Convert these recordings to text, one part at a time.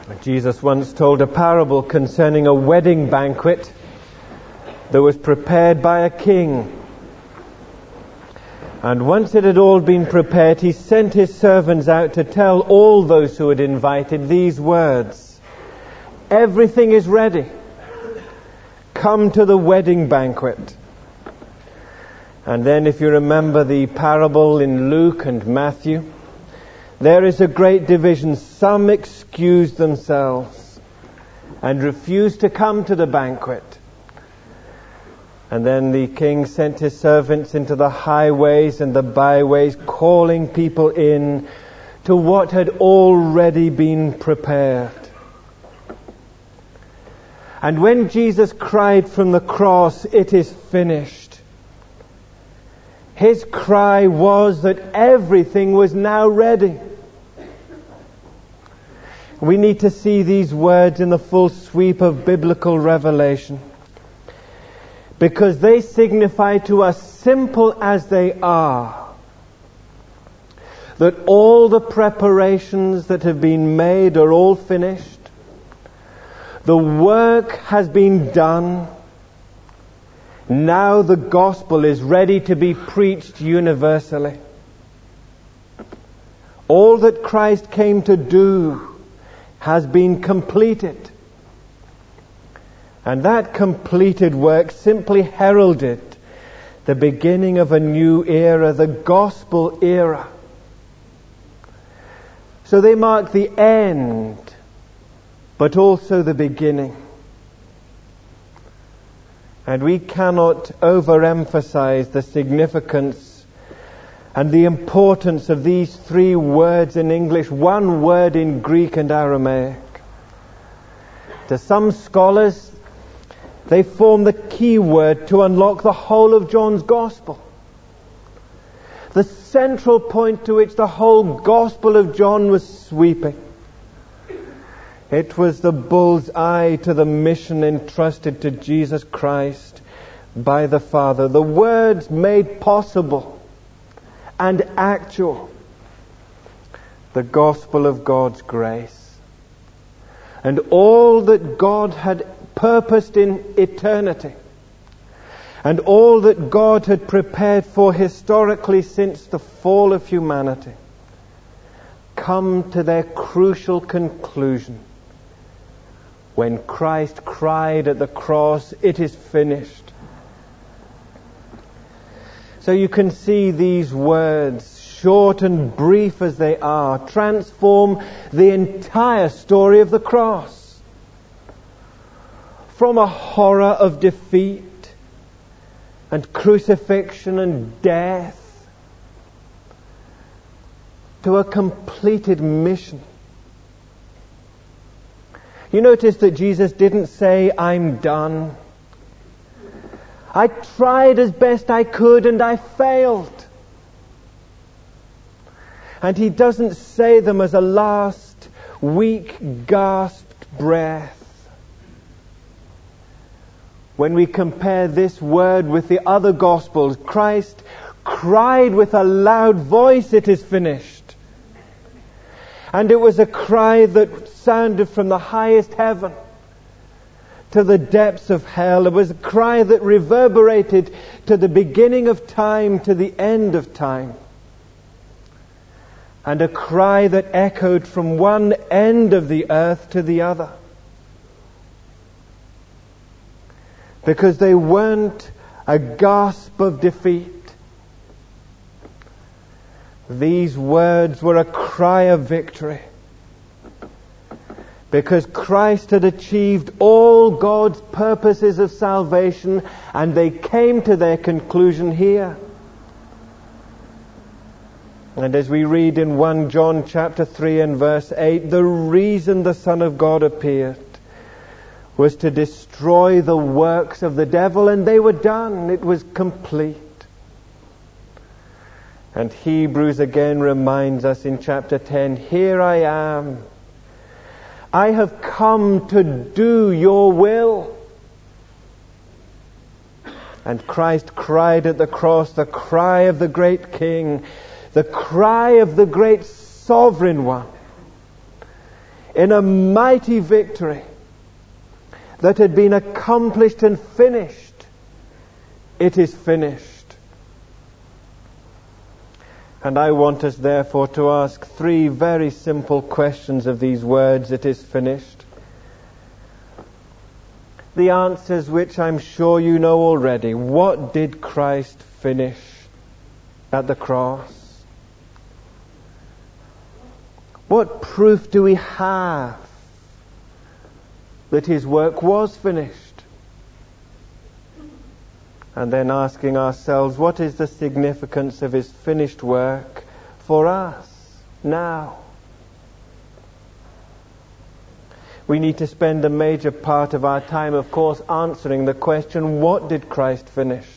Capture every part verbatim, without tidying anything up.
Jesus once told a parable concerning a wedding banquet that was prepared by a king. And once it had all been prepared, he sent his servants out to tell all those who had invited these words: "Everything is ready. Come to the wedding banquet." And then, if you remember the parable in Luke and Matthew, there is a great division. Some excused themselves and refused to come to the banquet. And then the king sent his servants into the highways and the byways, calling people in to what had already been prepared. And when Jesus cried from the cross, "It is finished," his cry was that everything was now ready. We need to see these words in the full sweep of biblical revelation, because they signify to us, simple as they are, that all the preparations that have been made are all finished. The work has been done. Now the gospel is ready to be preached universally. All that Christ came to do has been completed. And that completed work simply heralded the beginning of a new era, the gospel era. So they mark the end, but also the beginning. And we cannot overemphasize the significance and the importance of these three words in English, one word in Greek and Aramaic. To some scholars, they form the key word to unlock the whole of John's Gospel. The central point to which the whole Gospel of John was sweeping. It was the bull's eye to the mission entrusted to Jesus Christ by the Father. The words made possible and actual. The gospel of God's grace. And all that God had purposed in eternity, and all that God had prepared for historically since the fall of humanity, come to their crucial conclusion when Christ cried at the cross, "It is finished." So you can see these words, short and brief as they are, transform the entire story of the cross. From a horror of defeat and crucifixion and death to a completed mission. You notice that Jesus didn't say, "I'm done. I tried as best I could and I failed." And he doesn't say them as a last weak gasped breath. When we compare this word with the other Gospels, Christ cried with a loud voice, "It is finished." And it was a cry that sounded from the highest heaven to the depths of hell. It was a cry that reverberated to the beginning of time, to the end of time. And a cry that echoed from one end of the earth to the other. Because they weren't a gasp of defeat. These words were a cry of victory. Because Christ had achieved all God's purposes of salvation, and they came to their conclusion here. And as we read in First John chapter three and verse eight, the reason the Son of God appeared was to destroy the works of the devil, and they were done. It was complete. And Hebrews again reminds us in chapter ten, "Here I am. I have come to do your will." And Christ cried at the cross the cry of the great King, the cry of the great Sovereign One. in a mighty victory that had been accomplished and finished. It is finished. And I want us therefore to ask three very simple questions of these words, it is finished. The answers which I'm sure you know already. What did Christ finish at the cross? What proof do we have that his work was finished? And then asking ourselves, what is the significance of his finished work for us now? We need to spend a major part of our time, of course, answering the question, what did Christ finish?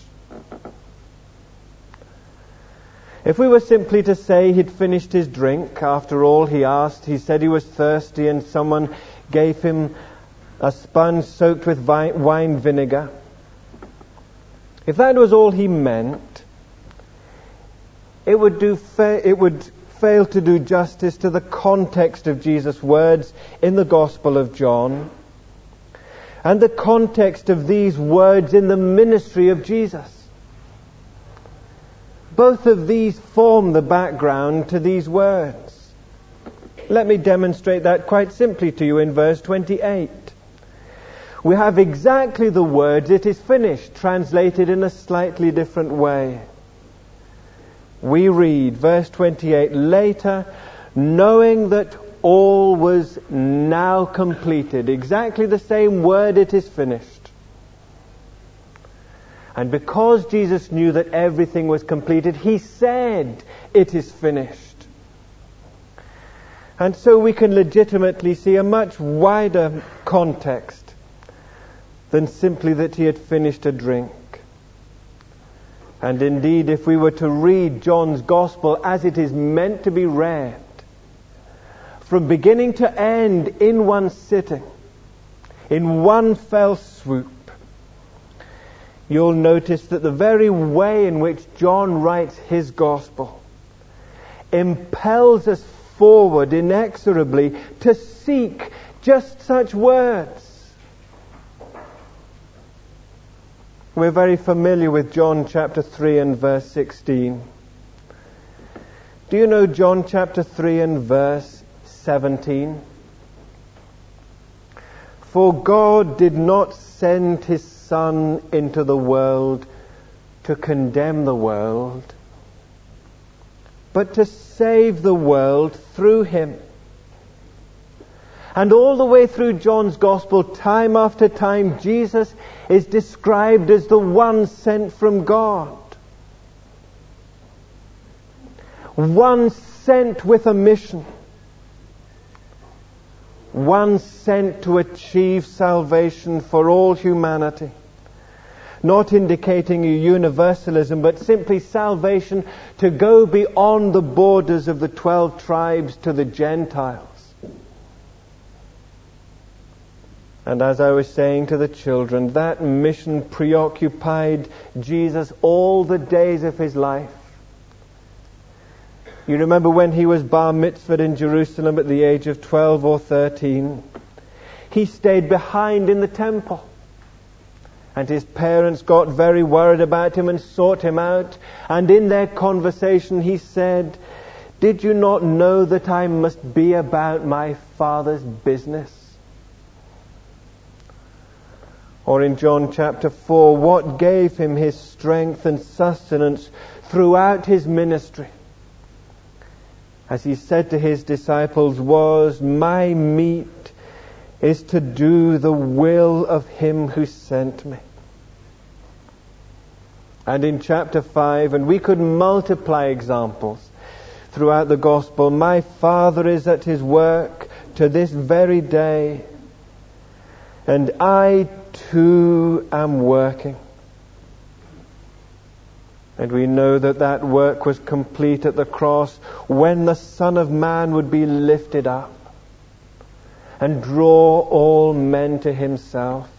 If we were simply to say he'd finished his drink, after all he asked, he said he was thirsty and someone gave him a sponge soaked with wine vinegar. If that was all he meant, it would do fa- it would fail to do justice to the context of Jesus' words in the Gospel of John and the context of these words in the ministry of Jesus. Both of these form the background to these words. Let me demonstrate that quite simply to you in verse twenty-eight. We have exactly the words, it is finished, translated in a slightly different way. We read, verse twenty-eight, later, knowing that all was now completed. Exactly the same word, it is finished. And because Jesus knew that everything was completed, he said, it is finished. And so we can legitimately see a much wider context than simply that he had finished a drink. And indeed, if we were to read John's Gospel as it is meant to be read, from beginning to end in one sitting, in one fell swoop, you'll notice that the very way in which John writes his Gospel impels us forward inexorably to seek just such words. We're very familiar with John chapter three and verse sixteen. Do you know John chapter three and verse seventeen? For God did not send his Son into the world to condemn the world, but to save the world through him. And all the way through John's Gospel, time after time, Jesus is described as the one sent from God. One sent with a mission. One sent to achieve salvation for all humanity. Not indicating a universalism, but simply salvation to go beyond the borders of the twelve tribes to the Gentiles. And as I was saying to the children, that mission preoccupied Jesus all the days of his life. You remember when he was bar mitzvahed in Jerusalem at the age of twelve or thirteen? He stayed behind in the temple. And his parents got very worried about him and sought him out. And in their conversation he said, "Did you not know that I must be about my Father's business?" Or in John chapter four, what gave him his strength and sustenance throughout his ministry? As he said to his disciples, was, "My meat is to do the will of him who sent me." And in chapter five, and we could multiply examples throughout the Gospel, my Father is at his work to this very day, and I too am working. And we know that that work was complete at the cross when the Son of Man would be lifted up and draw all men to himself.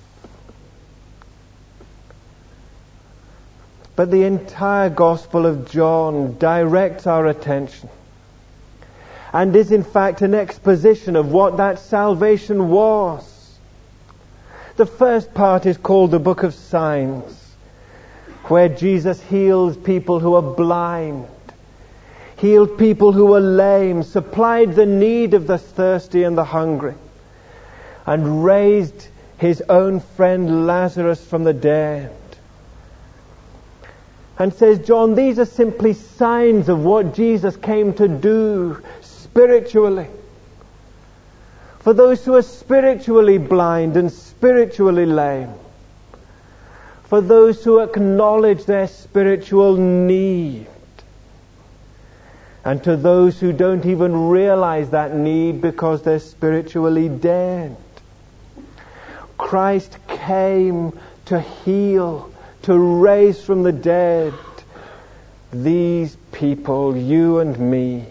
But the entire Gospel of John directs our attention and is in fact an exposition of what that salvation was. The first part is called the Book of Signs, where Jesus heals people who are blind, healed people who were lame, supplied the need of the thirsty and the hungry, and raised his own friend Lazarus from the dead. And says John, these are simply signs of what Jesus came to do spiritually. For those who are spiritually blind and spiritually lame. For those who acknowledge their spiritual need. And to those who don't even realize that need because they're spiritually dead. Christ came to heal, to raise from the dead these people, you and me.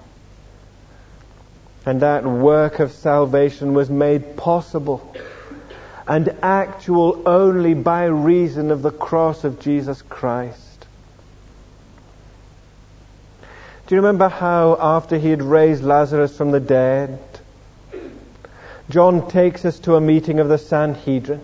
And that work of salvation was made possible and actual only by reason of the cross of Jesus Christ. Do you remember how after he had raised Lazarus from the dead, John takes us to a meeting of the Sanhedrin,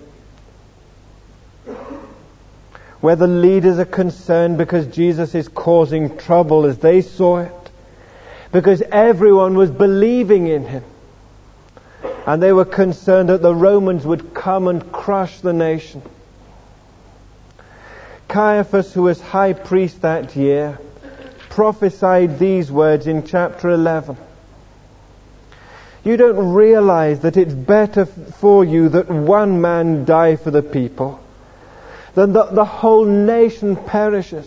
where the leaders are concerned because Jesus is causing trouble as they saw it, because everyone was believing in him. And they were concerned that the Romans would come and crush the nation. Caiaphas, who was high priest that year, prophesied these words in chapter eleven. You don't realize that it's better for you that one man die for the people than that the whole nation perishes.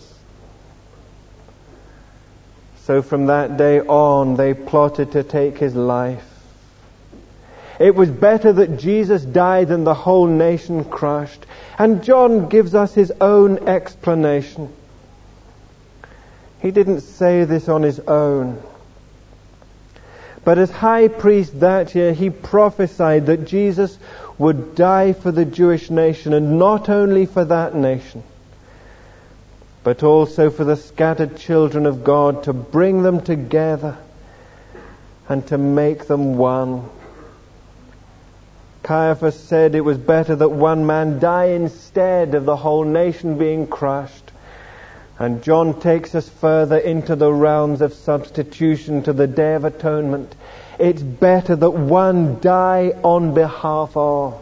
So from that day on, they plotted to take his life. It was better that Jesus died than the whole nation crushed. And John gives us his own explanation. He didn't say this on his own. But as high priest that year, he prophesied that Jesus would die for the Jewish nation, and not only for that nation, but also for the scattered children of God, to bring them together and to make them one. Caiaphas said it was better that one man die instead of the whole nation being crushed. And John takes us further into the realms of substitution to the Day of Atonement. It's better that one die on behalf of.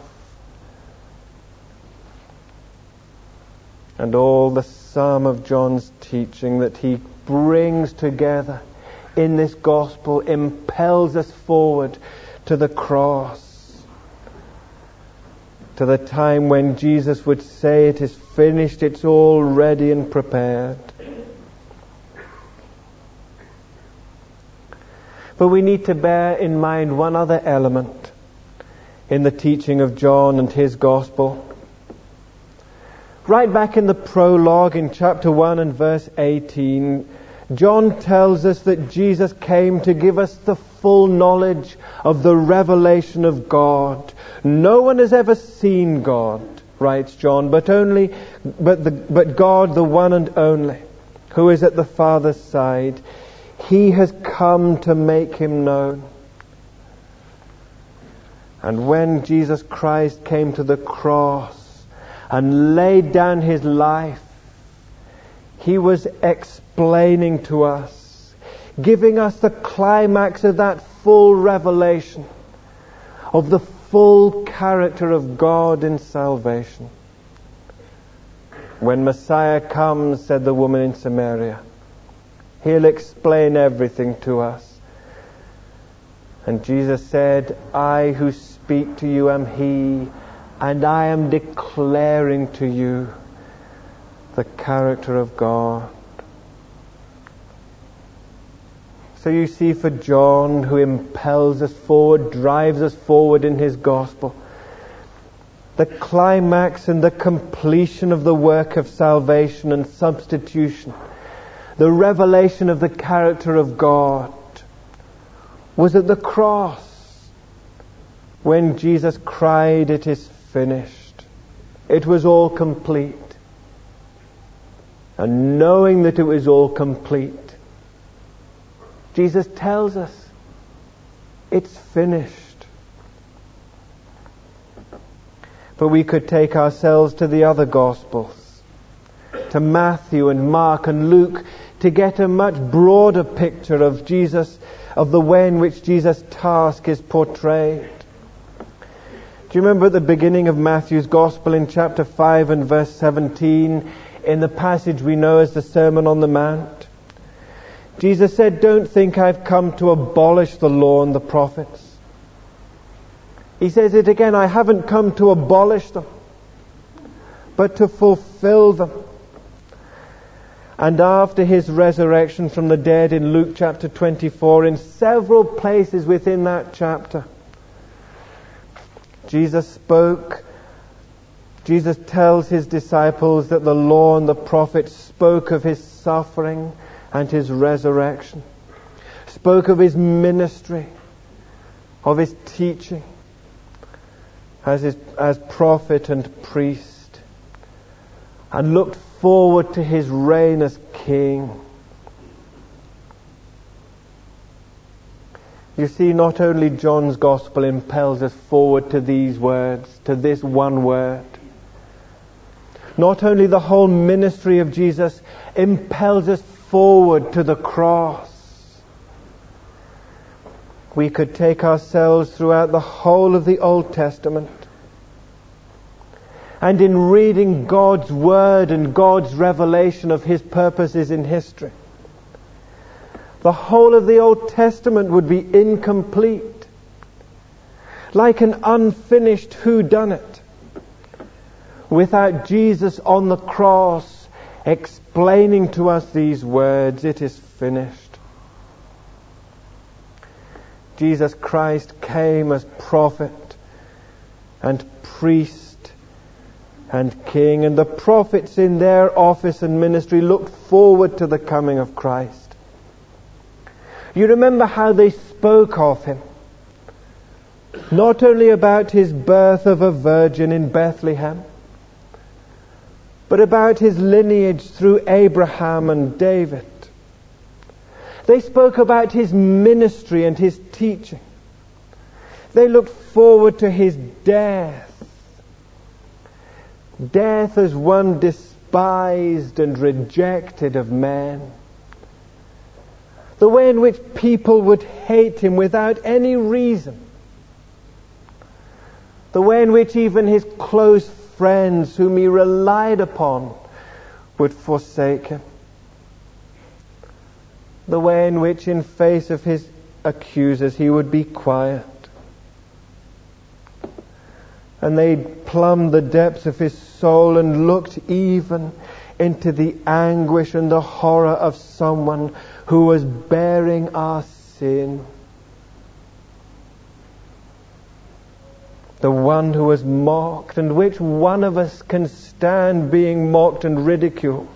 And all the sum of John's teaching that he brings together in this gospel impels us forward to the cross, to the time when Jesus would say, it is finished, it's all ready and prepared. But we need to bear in mind one other element in the teaching of John and his gospel. Right back in the prologue in chapter one and verse eighteen, John tells us that Jesus came to give us the full knowledge of the revelation of God. No one has ever seen God, writes John, but only, but the, but God, the one and only, who is at the Father's side. He has come to make him known. And when Jesus Christ came to the cross and laid down his life, he was explaining to us, giving us the climax of that full revelation of the full character of God in salvation. When Messiah comes, said the woman in Samaria, he'll explain everything to us. And Jesus said, I who speak to you am he, and I am declaring to you the character of God. So you see, for John, who impels us forward, drives us forward in his gospel, the climax and the completion of the work of salvation and substitution, the revelation of the character of God, was at the cross, when Jesus cried, it is finished. It was all complete. And knowing that it was all complete, Jesus tells us It's finished. But we could take ourselves to the other Gospels, to Matthew and Mark and Luke, to get a much broader picture of Jesus, of the way in which Jesus' task is portrayed. Do you remember at the beginning of Matthew's Gospel in chapter five and verse seventeen, in the passage we know as the Sermon on the Mount? Jesus said, "Don't think I've come to abolish the law and the prophets." He says it again, "I haven't come to abolish them, but to fulfill them." And after his resurrection from the dead in Luke chapter twenty-four, in several places within that chapter, Jesus spoke, Jesus tells his disciples that the law and the prophets spoke of his suffering and his resurrection, spoke of his ministry, of his teaching as his, as prophet and priest, and looked forward to his reign as king. You see, not only John's Gospel impels us forward to these words, to this one word. Not only the whole ministry of Jesus impels us forward to the cross. We could take ourselves throughout the whole of the Old Testament, and in reading God's Word and God's revelation of His purposes in history, the whole of the Old Testament would be incomplete, like an unfinished whodunit, without Jesus on the cross explaining to us these words, "It is finished." Jesus Christ came as prophet and priest and king, and the prophets in their office and ministry looked forward to the coming of Christ. You remember how they spoke of him, not only about his birth of a virgin in Bethlehem, but about his lineage through Abraham and David. They spoke about his ministry and his teaching. They looked forward to his death. Death as one despised and rejected of men. The way in which people would hate him without any reason. The way in which even his close friends whom he relied upon would forsake him. The way in which, in face of his accusers, he would be quiet. And they plumbed the depths of his soul and looked even into the anguish and the horror of someone who was bearing our sin. The one who was mocked, and which one of us can stand being mocked and ridiculed?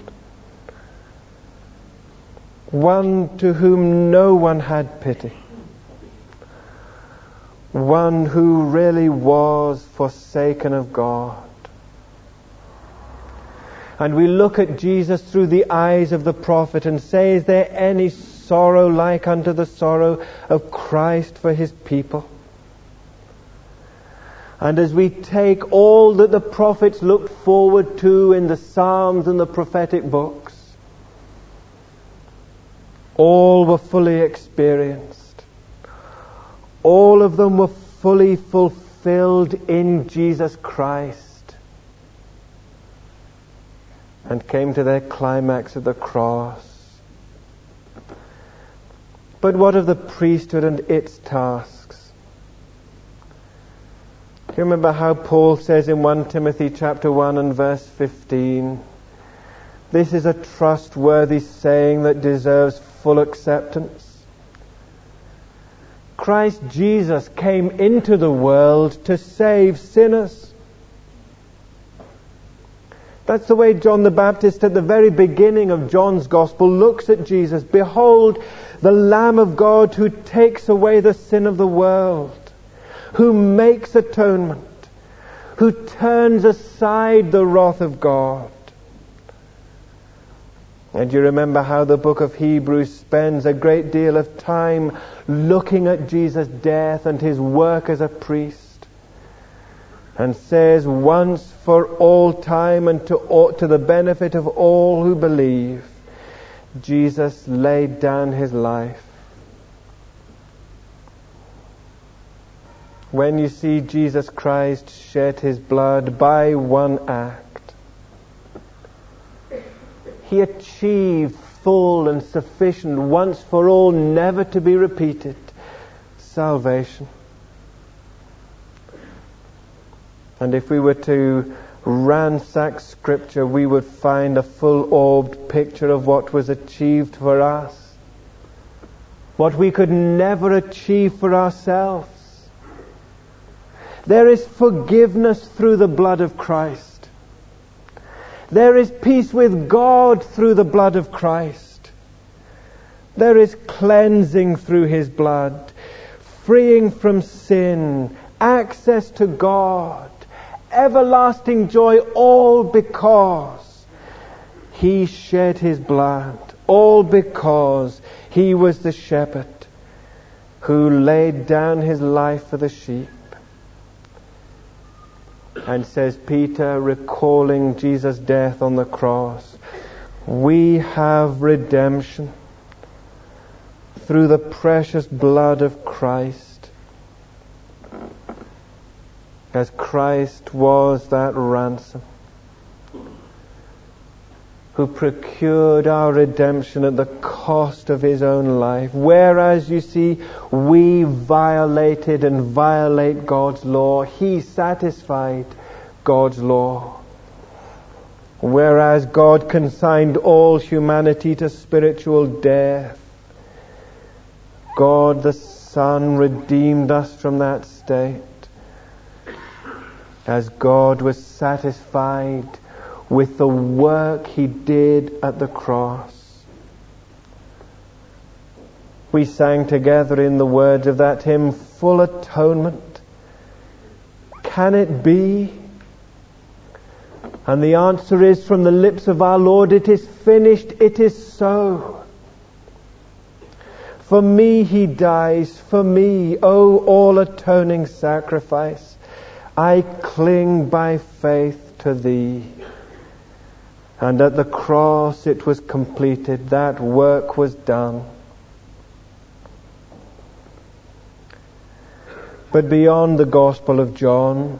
One to whom no one had pity. One who really was forsaken of God. And we look at Jesus through the eyes of the prophet and say, is there any sorrow like unto the sorrow of Christ for his people? And as we take all that the prophets looked forward to in the Psalms and the prophetic books, all were fully experienced. All of them were fully fulfilled in Jesus Christ, and came to their climax at the cross. But what of the priesthood and its tasks? Do you remember how Paul says in First Timothy chapter one and verse fifteen, this is a trustworthy saying that deserves full acceptance. Christ Jesus came into the world to save sinners. That's the way John the Baptist at the very beginning of John's Gospel looks at Jesus. Behold, the Lamb of God who takes away the sin of the world, who makes atonement, who turns aside the wrath of God. And you remember how the book of Hebrews spends a great deal of time looking at Jesus' death and his work as a priest, and says once for all time and to, to the benefit of all who believe, Jesus laid down his life. When you see Jesus Christ shed his blood by one act, he achieved full and sufficient, once for all, never to be repeated, salvation. And if we were to ransack Scripture, we would find a full-orbed picture of what was achieved for us, what we could never achieve for ourselves. There is forgiveness through the blood of Christ. There is peace with God through the blood of Christ. There is cleansing through his blood, freeing from sin, access to God, everlasting joy, all because he shed his blood, all because he was the shepherd who laid down his life for the sheep. And says Peter, recalling Jesus' death on the cross, we have redemption through the precious blood of Christ. As Christ was that ransom who procured our redemption at the cost of his own life. Whereas, you see, we violated and violate God's law, he satisfied God's law. Whereas God consigned all humanity to spiritual death, God the Son redeemed us from that state. As God was satisfied with the work he did at the cross. We sang together in the words of that hymn, full atonement. Can it be? And the answer is from the lips of our Lord, it is finished, it is so. For me he dies, for me, O all atoning sacrifice, I cling by faith to thee. And at the cross it was completed, that work was done. But beyond the Gospel of John,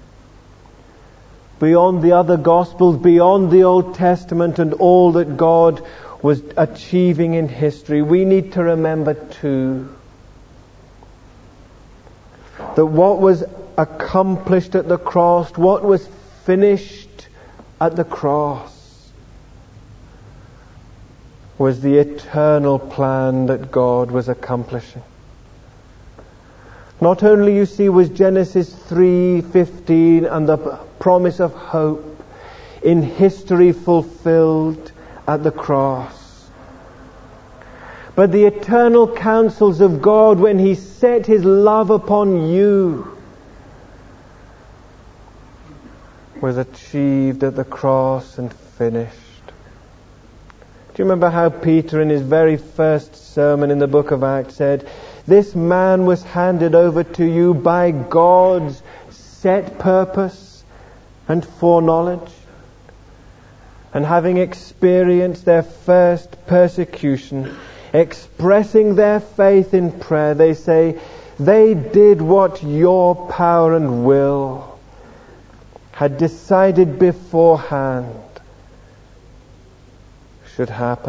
beyond the other Gospels, beyond the Old Testament and all that God was achieving in history, we need to remember too that what was accomplished at the cross, what was finished at the cross, was the eternal plan that God was accomplishing. Not only, you see, was Genesis three fifteen and the promise of hope in history fulfilled at the cross, but the eternal counsels of God when he set his love upon you was achieved at the cross and finished. Do you remember how Peter in his very first sermon in the book of Acts said, this man was handed over to you by God's set purpose and foreknowledge? And having experienced their first persecution, expressing their faith in prayer, they say, they did what your power and will had decided beforehand should happen.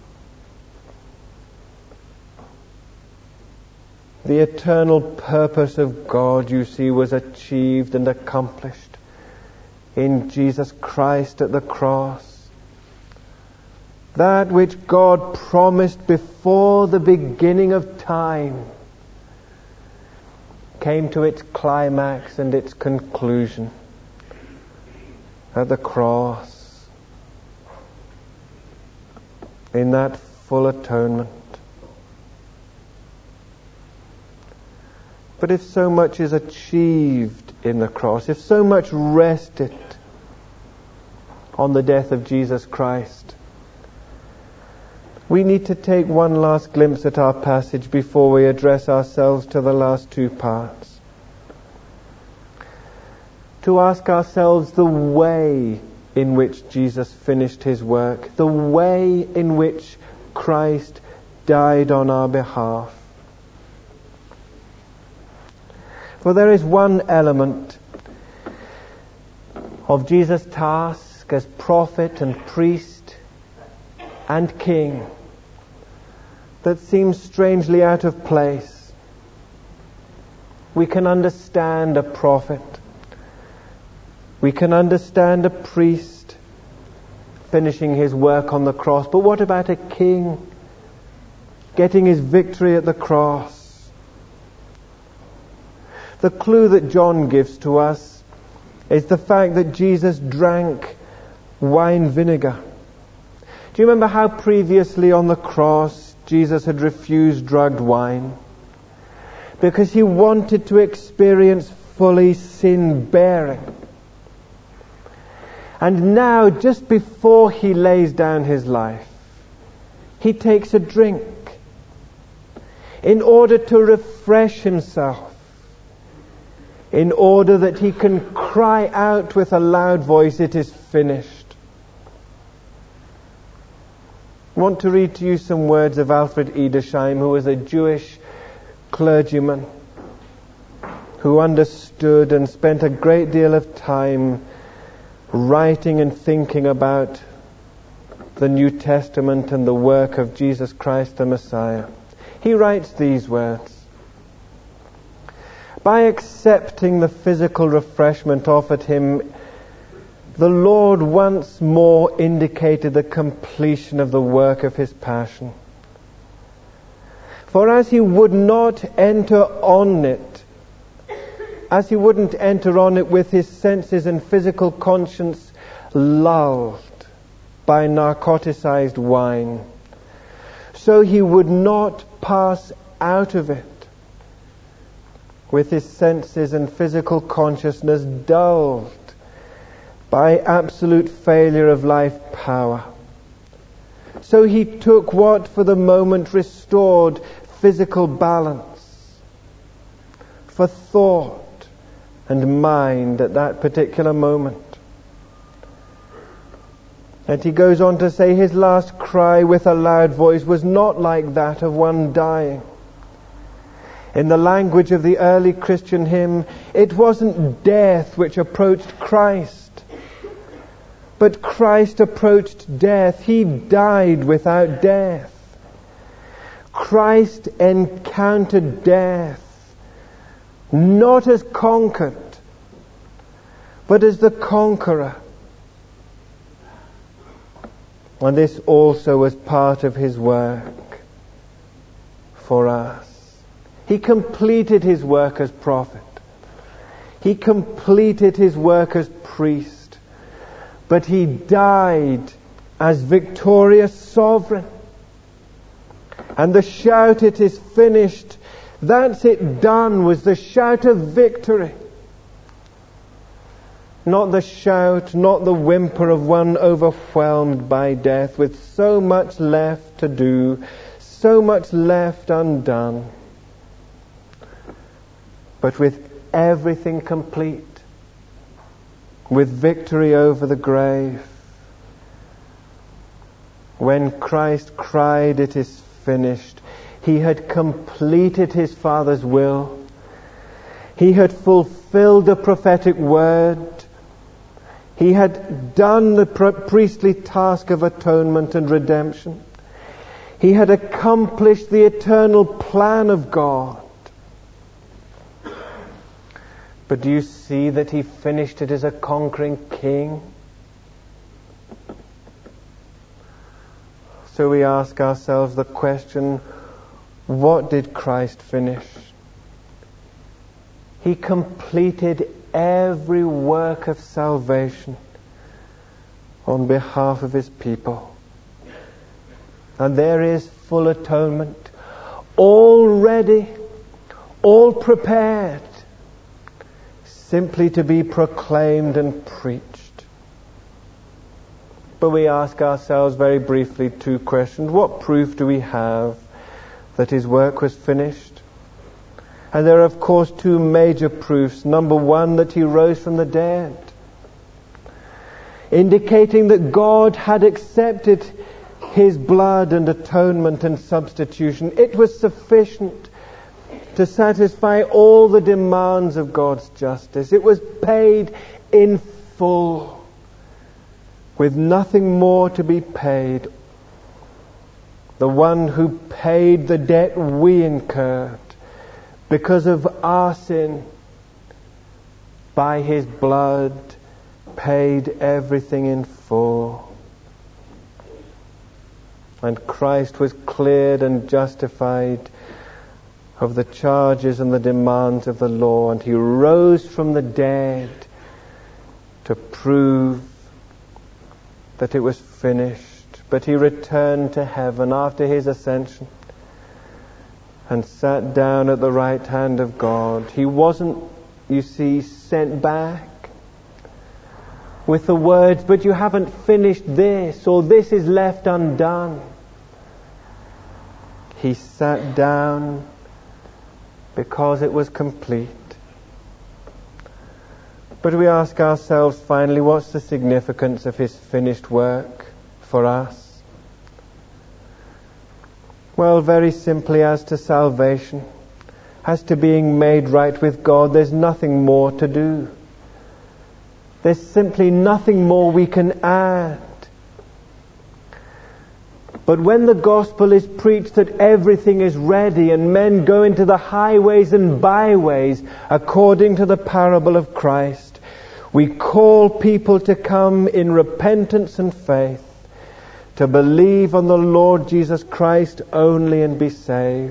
The eternal purpose of God, you see, was achieved and accomplished in Jesus Christ at the cross. That which God promised before the beginning of time came to its climax and its conclusion at the cross, in that full atonement. But if so much is achieved in the cross, if so much rested on the death of Jesus Christ, we need to take one last glimpse at our passage before we address ourselves to the last two parts. To ask ourselves the way in which Jesus finished his work, the way in which Christ died on our behalf. For there is one element of Jesus' task as prophet and priest and king that seems strangely out of place. We can understand a prophet. We can understand a priest finishing his work on the cross. But what about a king getting his victory at the cross? The clue that John gives to us is the fact that Jesus drank wine vinegar. Do you remember how previously on the cross Jesus had refused drugged wine? Because he wanted to experience fully sin-bearing. And now, just before he lays down his life, he takes a drink in order to refresh himself, in order that he can cry out with a loud voice, "It is finished." I want to read to you some words of Alfred Edersheim, who was a Jewish clergyman who understood and spent a great deal of time writing and thinking about the New Testament and the work of Jesus Christ the Messiah. He writes these words: "By accepting the physical refreshment offered him, the Lord once more indicated the completion of the work of his passion. For as he would not enter on it, as he wouldn't enter on it with his senses and physical conscience lulled by narcoticized wine, so he would not pass out of it with his senses and physical consciousness dulled by absolute failure of life power. So he took what for the moment restored physical balance for thought and mind at that particular moment. And he goes on to say his last cry with a loud voice was not like that of one dying. In the language of the early Christian hymn, it wasn't death which approached Christ, but Christ approached death. He died without death. Christ encountered death, not as conquered, but as the conqueror. And this also was part of his work for us. He completed his work as prophet. He completed his work as priest. But he died as victorious sovereign. And the shout, "It is finished," that's it done, was the shout of victory. Not the shout, not the whimper of one overwhelmed by death with so much left to do, so much left undone. But with everything complete, with victory over the grave. When Christ cried, "It is finished," he had completed his Father's will. He had fulfilled the prophetic word. He had done the priestly task of atonement and redemption. He had accomplished the eternal plan of God. But do you see that he finished it as a conquering king? So we ask ourselves the question, what did Christ finish? He completed every work of salvation on behalf of his people. And there is full atonement, all ready, all prepared, simply to be proclaimed and preached. But we ask ourselves very briefly two questions. What proof do we have that his work was finished? And there are, of course, two major proofs. Number one, that he rose from the dead, indicating that God had accepted his blood and atonement and substitution. It was sufficient to satisfy all the demands of God's justice. It was paid in full, with nothing more to be paid. The one who paid the debt we incurred because of our sin, by his blood, paid everything in full. And Christ was cleared and justified of the charges and the demands of the law, and he rose from the dead to prove that it was finished. But he returned to heaven after his ascension and sat down at the right hand of God. He wasn't, you see, sent back with the words, but you haven't finished this, or this is left undone. He sat down because it was complete. But we ask ourselves finally, what's the significance of his finished work for us? Well, very simply, as to salvation, as to being made right with God, there's nothing more to do. There's simply nothing more we can add. But when the gospel is preached that everything is ready and men go into the highways and byways according to the parable of Christ, we call people to come in repentance and faith, to believe on the Lord Jesus Christ only and be saved.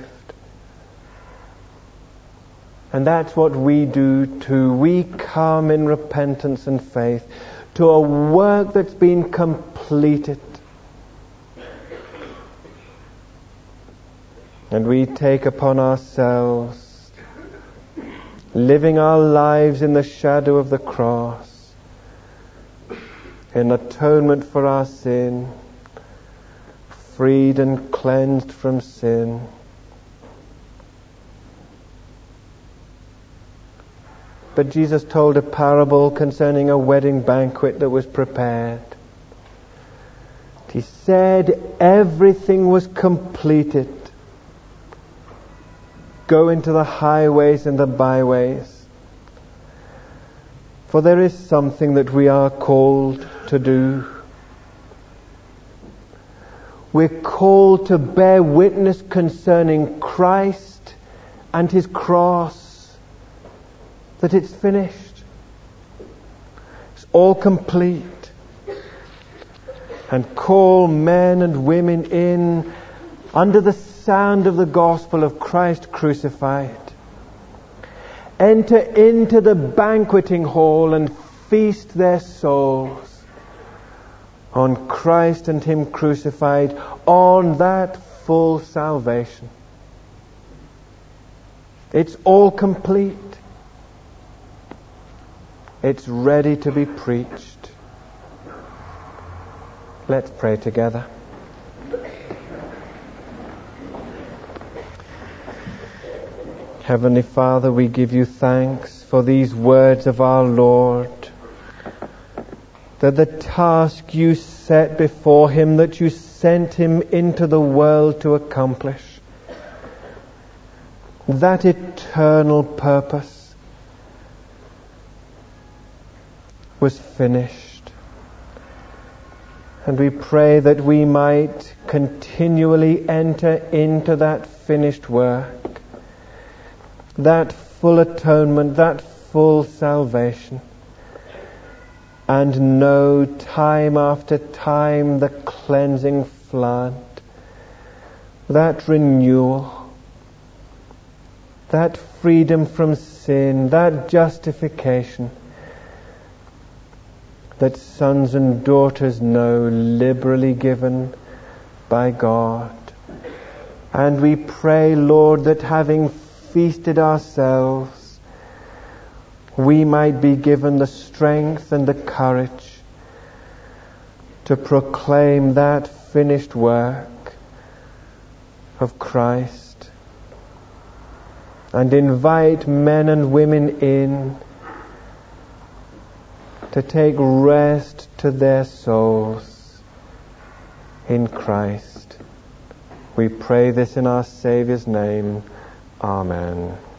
And that's what we do too. We come in repentance and faith to a work that's been completed. And we take upon ourselves living our lives in the shadow of the cross, in atonement for our sin, freed and cleansed from sin. But Jesus told a parable concerning a wedding banquet that was prepared. He said everything was completed. Go into the highways and the byways. For there is something that we are called to do. We're called to bear witness concerning Christ and his cross, that it's finished. It's all complete. And call men and women in under the sound of the gospel of Christ crucified. Enter into the banqueting hall and feast their souls on Christ and him crucified, on that full salvation. It's all complete. It's ready to be preached. Let's pray together. Heavenly Father, we give you thanks for these words of our Lord, that the task you set before him, that you sent him into the world to accomplish, that eternal purpose was finished. And we pray that we might continually enter into that finished work, that full atonement, that full salvation, and know time after time the cleansing flood, that renewal, that freedom from sin, that justification that sons and daughters know, liberally given by God. And we pray, Lord, that having feasted ourselves, we might be given the strength and the courage to proclaim that finished work of Christ and invite men and women in to take rest to their souls in Christ. We pray this in our Saviour's name. Amen.